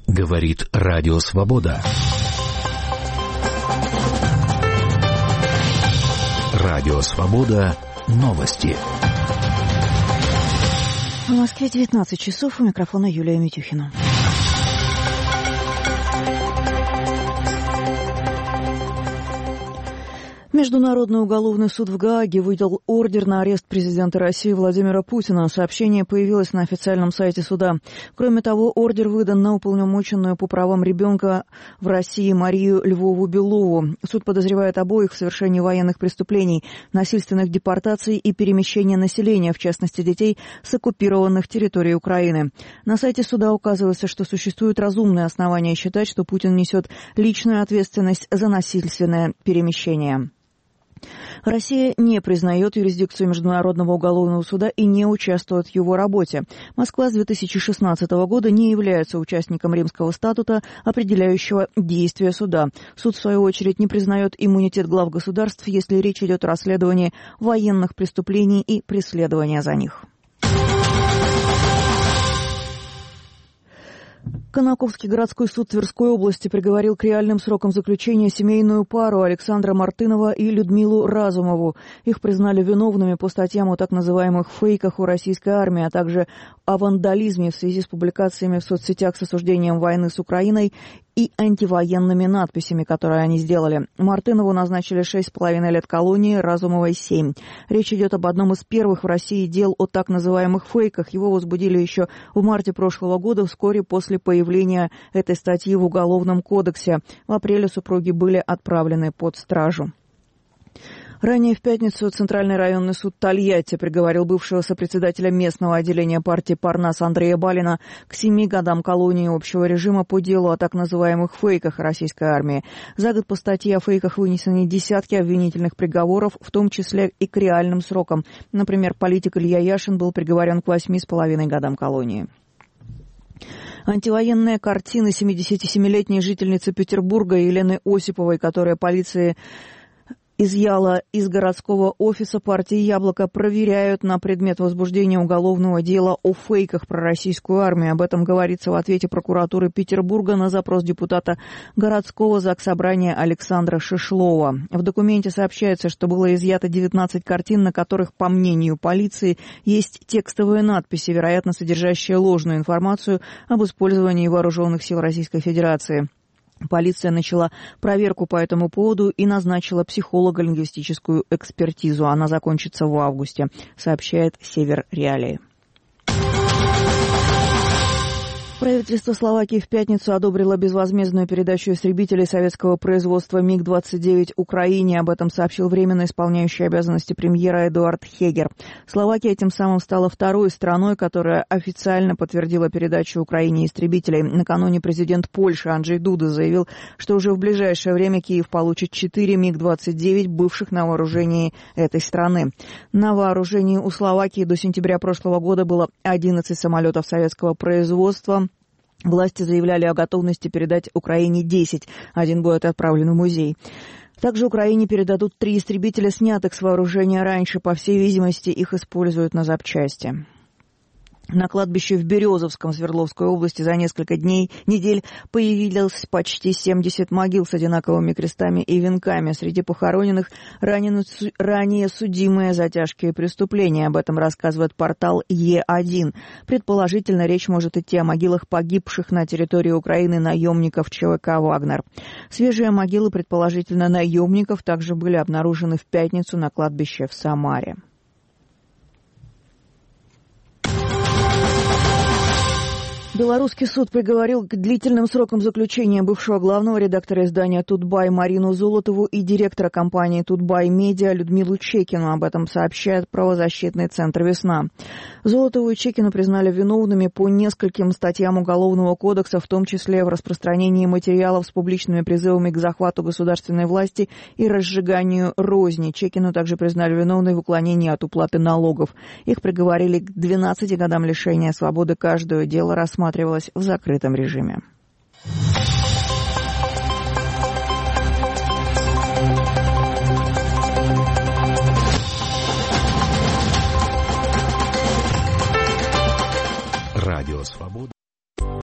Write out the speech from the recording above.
Говорит Радио Свобода. Радио Свобода. Новости. В Москве 19 часов. У микрофона Юлия Митюхина. Международный уголовный суд в Гааге выдал ордер на арест президента России Владимира Путина. Сообщение появилось на официальном сайте суда. Кроме того, ордер выдан на уполномоченную по правам ребенка в России Марию Львову-Белову. Суд подозревает обоих в совершении военных преступлений, насильственных депортаций и перемещения населения, в частности детей, с оккупированных территорий Украины. На сайте суда указывается, что существуют разумные основания считать, что Путин несет личную ответственность за насильственное перемещение. Россия не признает юрисдикцию Международного уголовного суда и не участвует в его работе. Москва с 2016 года не является участником Римского статута, определяющего действия суда. Суд, в свою очередь, не признает иммунитет глав государств, если речь идет о расследовании военных преступлений и преследовании за них. Конаковский городской суд Тверской области приговорил к реальным срокам заключения семейную пару Александра Мартынова и Людмилу Разумову. Их признали виновными по статьям о так называемых фейках о российской армии, а также о вандализме в связи с публикациями в соцсетях с осуждением войны с Украиной и антивоенными надписями, которые они сделали. Мартынову назначили 6,5 лет колонии, Разумовой 7. Речь идет об одном из первых в России дел о так называемых фейках. Его возбудили еще в марте прошлого года, вскоре после появления этой статьи в Уголовном кодексе. В апреле супруги были отправлены под стражу. Ранее в пятницу Центральный районный суд Тольятти приговорил бывшего сопредседателя местного отделения партии «Парнас» Андрея Балина к 7 годам колонии общего режима по делу о так называемых фейках российской армии. За год по статье о фейках вынесены десятки обвинительных приговоров, в том числе и к реальным срокам. Например, политик Илья Яшин был приговорен к 8,5 годам колонии. Антивоенная картина 77-летней жительницы Петербурга Елены Осиповой, которая полиции изъяла из городского офиса партии «Яблоко», проверяют на предмет возбуждения уголовного дела о фейках про российскую армию. Об этом говорится в ответе прокуратуры Петербурга на запрос депутата городского заксобрания Александра Шишлова. В документе сообщается, что было изъято 19 картин, на которых, по мнению полиции, есть текстовые надписи, вероятно, содержащие ложную информацию об использовании вооруженных сил Российской Федерации. Полиция начала проверку по этому поводу и назначила психолого-лингвистическую экспертизу. Она закончится в августе, сообщает Север Реалии. Правительство Словакии в пятницу одобрило безвозмездную передачу истребителей советского производства МиГ-29 Украине. Об этом сообщил временно исполняющий обязанности премьера Эдуард Хегер. Словакия тем самым стала второй страной, которая официально подтвердила передачу Украине истребителей. Накануне президент Польши Анджей Дуда заявил, что уже в ближайшее время Киев получит 4 МиГ-29, бывших на вооружении этой страны. На вооружении у Словакии до сентября прошлого года было 11 самолетов советского производства. Власти заявляли о готовности передать Украине 10. Один будет отправлен в музей. Также Украине передадут 3 истребителя, снятых с вооружения раньше. По всей видимости, их используют на запчасти. На кладбище в Березовском Свердловской области за несколько недель появилось почти 70 могил с одинаковыми крестами и венками. Среди похороненных ранее судимые за тяжкие преступления. Об этом рассказывает портал Е1. Предположительно, речь может идти о могилах погибших на территории Украины наемников ЧВК «Вагнер». Свежие могилы, предположительно, наемников также были обнаружены в пятницу на кладбище в Самаре. Белорусский суд приговорил к длительным срокам заключения бывшего главного редактора издания «Тутбай» Марину Золотову и директора компании «Тутбай Медиа» Людмилу Чекину. Об этом сообщает правозащитный центр «Весна». Золотову и Чекину признали виновными по нескольким статьям Уголовного кодекса, в том числе в распространении материалов с публичными призывами к захвату государственной власти и разжиганию розни. Чекину также признали виновной в уклонении от уплаты налогов. Их приговорили к 12 годам лишения свободы. Каждое дело рассматривалось в закрытом режиме.